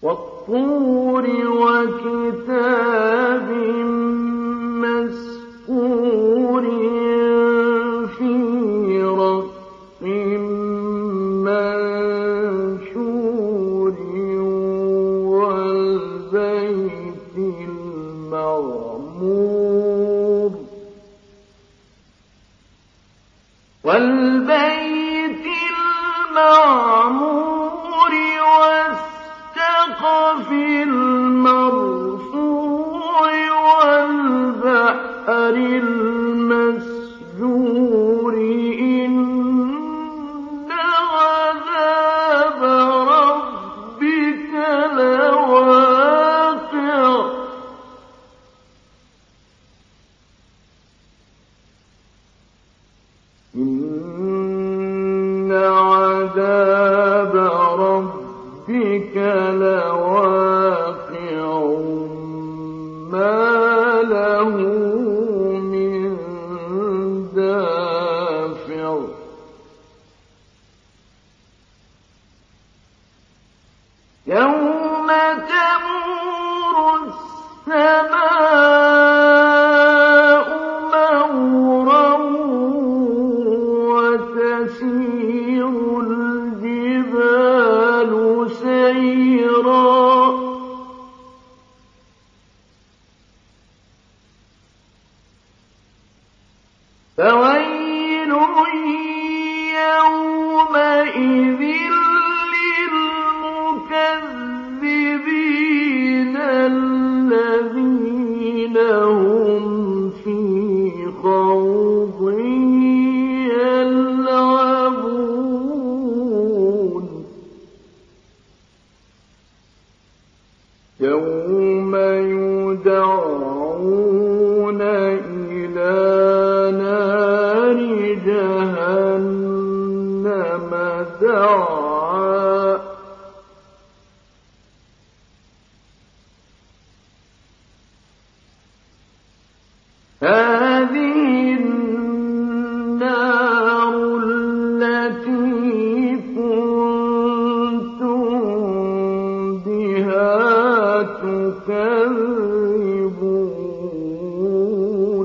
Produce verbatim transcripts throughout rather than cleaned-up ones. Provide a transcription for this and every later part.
وَالطُّورِ وَكِتَابٍ مَّسْطُورٍ فِي رَقٍّ مَّنشُورٍ وَالْبَيْتِ الْمَعْمُورِ وَالْبَيْتِ الْمَعْمُورِ وَالسَّقْفِ الْمَرْفُوعِ وَالْبَحْرِ الْمَسْجُورِ إِنَّ عَذَابَ رَبِّكَ لَوَاقِعٌ إِنَّ عَذَابَ رَبِّكَ لَوَاقِعٌ مَا لَهُ مِن دَافِعٍ يَوْمَ تَمُورُ السَّمَاءُ مَوْرًا وَتَسِيرُ الْجِبَالُ سَيْرًا فَوَيْلٌ يَوْمَئِذٍ لِّلْمُكَذِّبِينَ الَّذِينَ هُمْ فِي خَوْضٍ يَلْعَبُونَ يَوْمَ يُدَعُّونَ إِلَىٰ نَارِ جَهَنَّمَ دَعًّا هَٰذِهِ النَّارُ الَّتِي كُنتُم بِهَا تُكَذِّبُونَ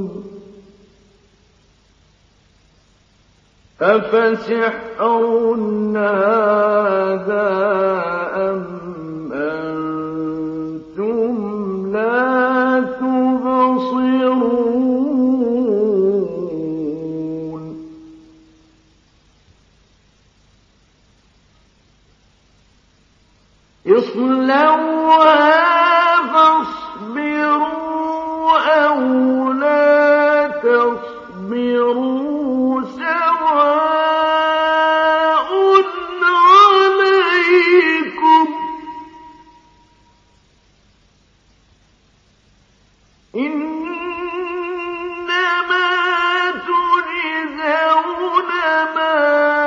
أَفَسِحْرٌ هَٰذَا أَمْ أَنتُمْ لَا تُبْصِرُونَ اصْلَوْهَا فَاصْبِرُوا أَوْ لَا تَصْبِرُوا سَوَاءٌ عَلَيْكُمْ إِنَّمَا تُجْزَوْنَ مَا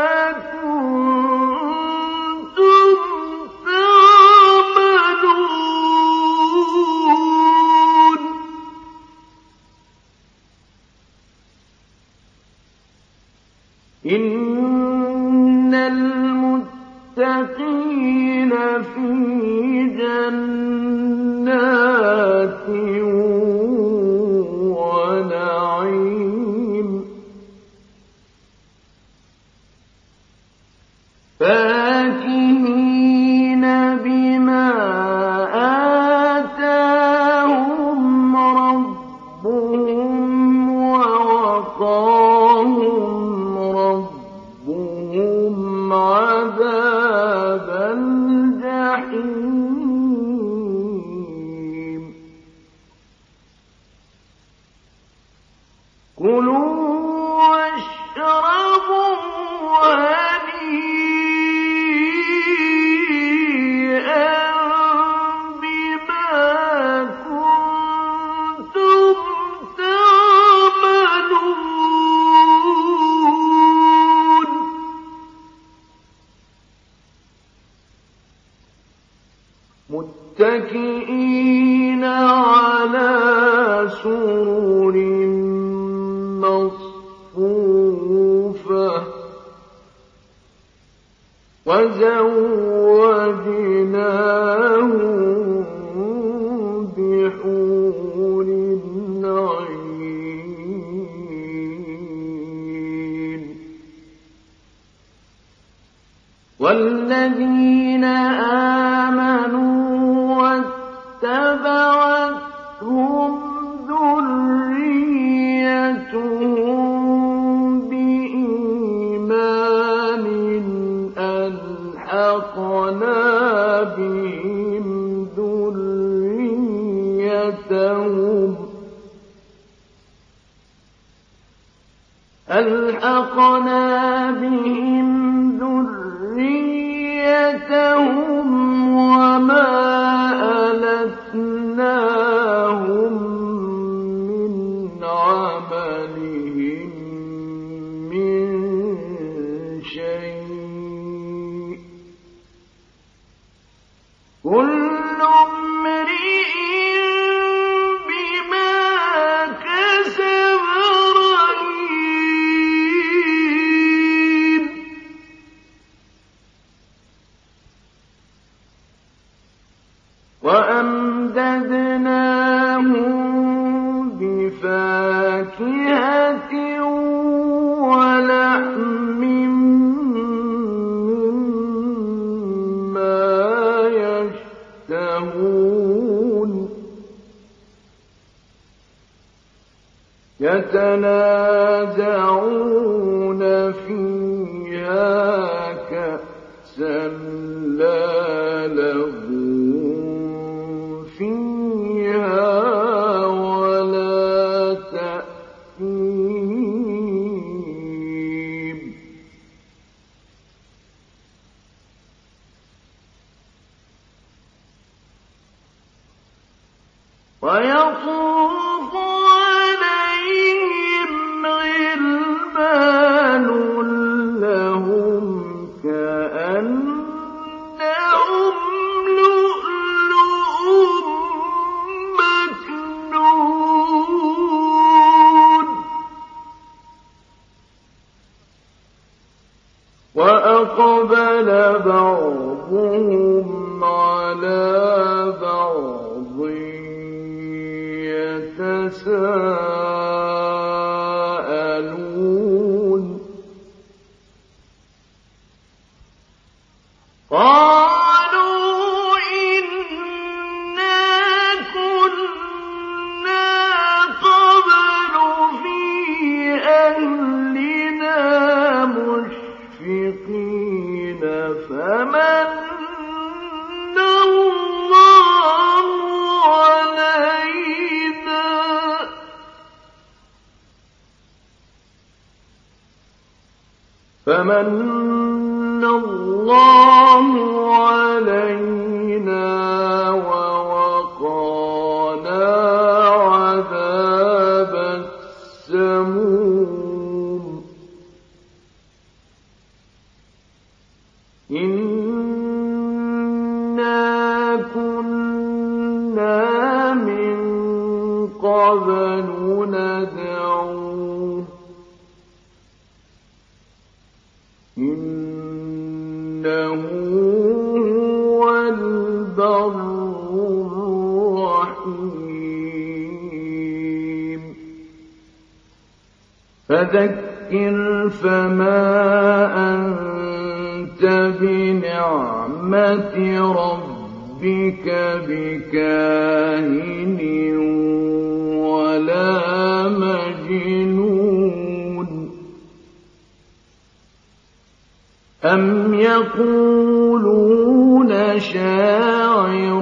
كُنتُمْ تَعْمَلُونَ إِنَّ الْمُتَّقِينَ فِي جَنَّاتٍ وَنَعِيمٍ فَاكِهِينَ بِمَا آتَاهُمْ رَبُّهُمْ وَوَقَاهُمْ رَبُّهُمْ عَذَابَ الْجَحِيمِ كُلُوا وَاشْرَبُوا هَنِيئًا بِمَا كُنتُمْ تَعْمَلُونَ مُتَّكِئِينَ عَلَىٰ سُرُرٍ مَّصْفُوفَةٍ وَزَوَّجْنَاهُم وَالَّذِينَ آمَنُوا وَاتَّبَعَتْهُمْ ذُرِّيَّتُهُم بِإِيمَانٍ أَلْحَقْنَا بِهِمْ ذُرِّيَّتَهُمْ أَلْحَقْنَا بِهِمْ ذُرِّيَّتَهُمْ وَمَا أَلَتْنَاهُم مِّنْ عَمَلِهِم مِّن شَيْءٍ ۚ كُلُّ امْرِئٍ بِمَا كَسَبَ رَهِينٌ وَأَمْدَدْنَاهُم بِفَاكِهَةٍ وَلَحْمٍ مِّمَّا يَشْتَهُونَ يَتَنَازَعُونَ فِيهَا كَأْسًا لَّا لَغْوٌ فِيهَا وَلَا تَأْثِيمٌ وَيَطُوفُ عَلَيْهِمْ غِلْمَانٌ لَّهُمْ كَأَنَّهُمْ لُؤْلُؤٌ مَّكْنُونٌ وَأَقْبَلَ بَعْضُهُمْ عَلَىٰ بَعْضٍ يَتَسَاءَلُونَ قَالُوا إِنَّا كُنَّا قَبْلُ فِي أَهْلِنَا مُشْفِقِينَ فَمَنَّ اللَّهُ عَلَيْنَا فَمَنَّ اللَّهُ عَلَيْنَا وَوَقَانَا عَذَابَ السَّمُومِ إِنَّا كُنَّا مِن قَبْلُ نَدْعُوهُ إِنَّهُ هُوَ الْبَرُّ الرَّحِيمُ فَذَكِّرْ فَمَا أَنتَ بِنِعْمَةِ رَبِّكَ بِكَاهِنٍ وَلَا مَجْنُونٍ أَمْ يَقُولُونَ شَاعِرٌ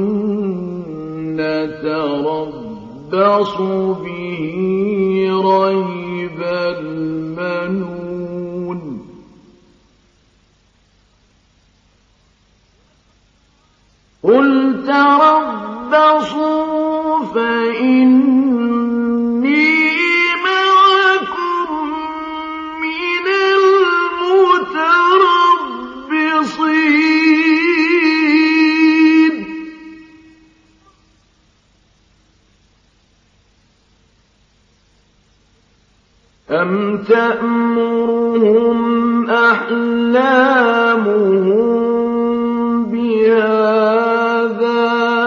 نَّتَرَبَّصُ بِهِ رَيْبَ الْمَنُونِ قُلْ تَرَبَّصُوا فَإِنِّي مَعَكُم مِّنَ الْمُتَرَبِّصِينَ أَمْ تَأْمُرُهُمْ أَحْلَامُهُم بِهَٰذَا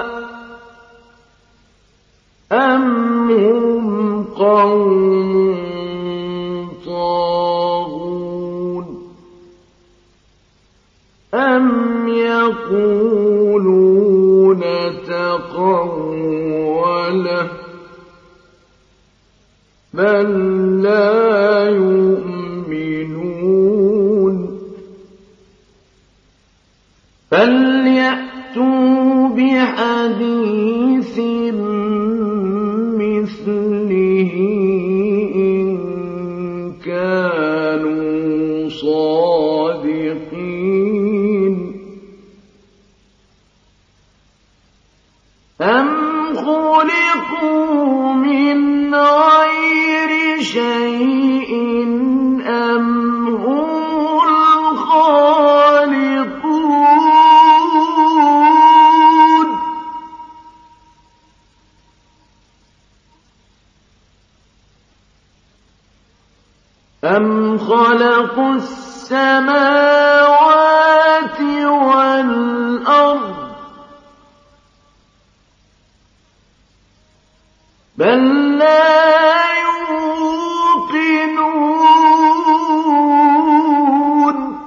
أَمْ هُمْ قَوْمٌ طَاغُونَ أَمْ يقولون تقوله بل لا يؤمنون فليأتوا بحديث مثله إن كانوا صادقين أم خلقوا من غير شيء أم هم الخالقون أم خلقوا السماوات والأرض بل لا يوقنون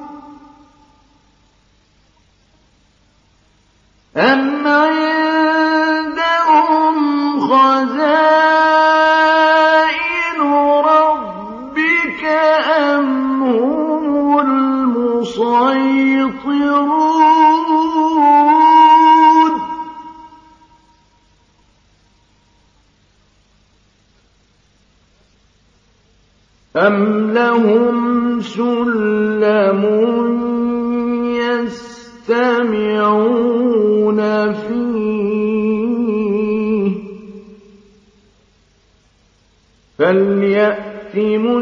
أم عندهم خزائن ربك أم هم المسيطرون أم لهم سلم يستمعون فيه فليأت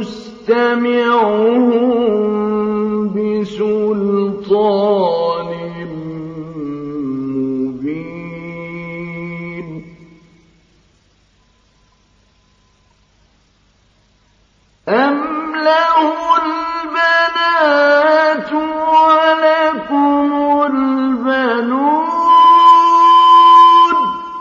مستمعهم بسلطان مبين أم له البنات ولكم البنون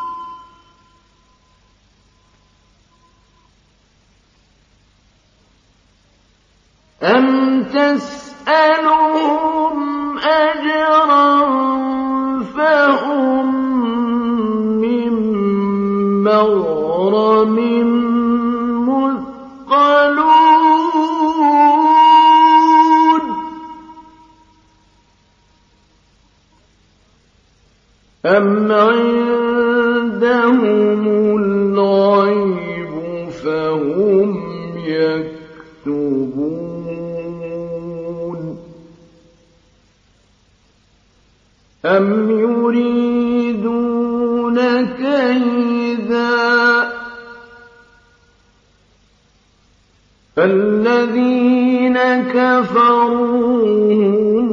أم تسألهم أجرا فهم من مغرم مثقلون أم عندهم الغيب فهم يكتبون أم يريدون كيدا فالذين كفروا هم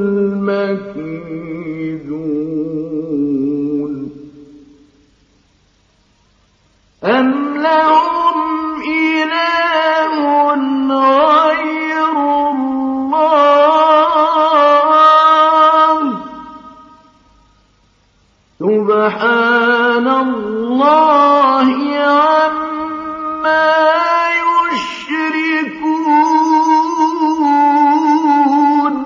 المكيدون أم لهم إله غير الله سبحان الله عما يشركون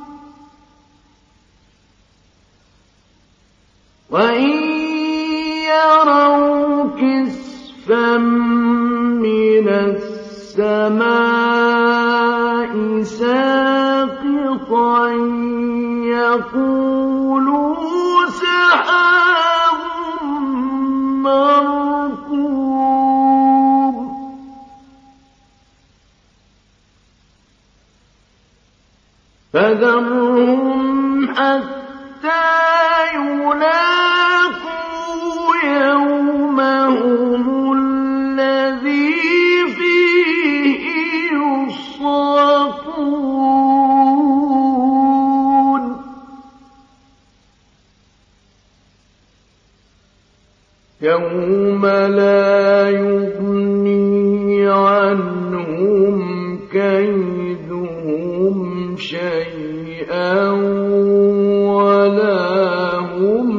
وإن يروا كسفا من السماء ساقطا يقولوا سحاب مركوم فذرهم حتى يلاقوا يومهم الذي فيه يصعقون يوم لا يغني عنهم كيدهم شيئا ولا هم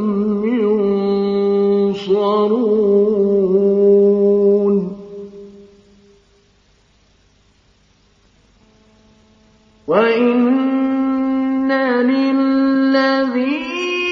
ينصرون وإن للذين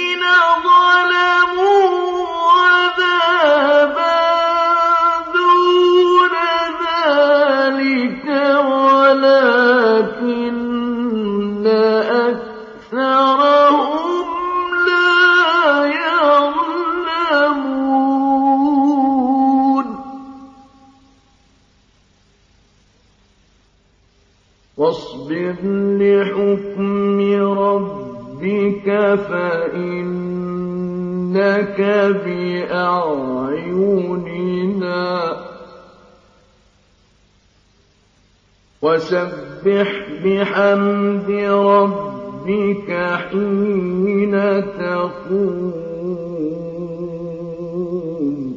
إنك بأعيننا وسبح بحمد ربك حين تقوم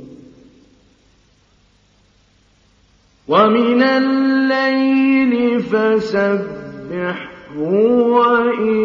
ومن الليل فسبحه وإن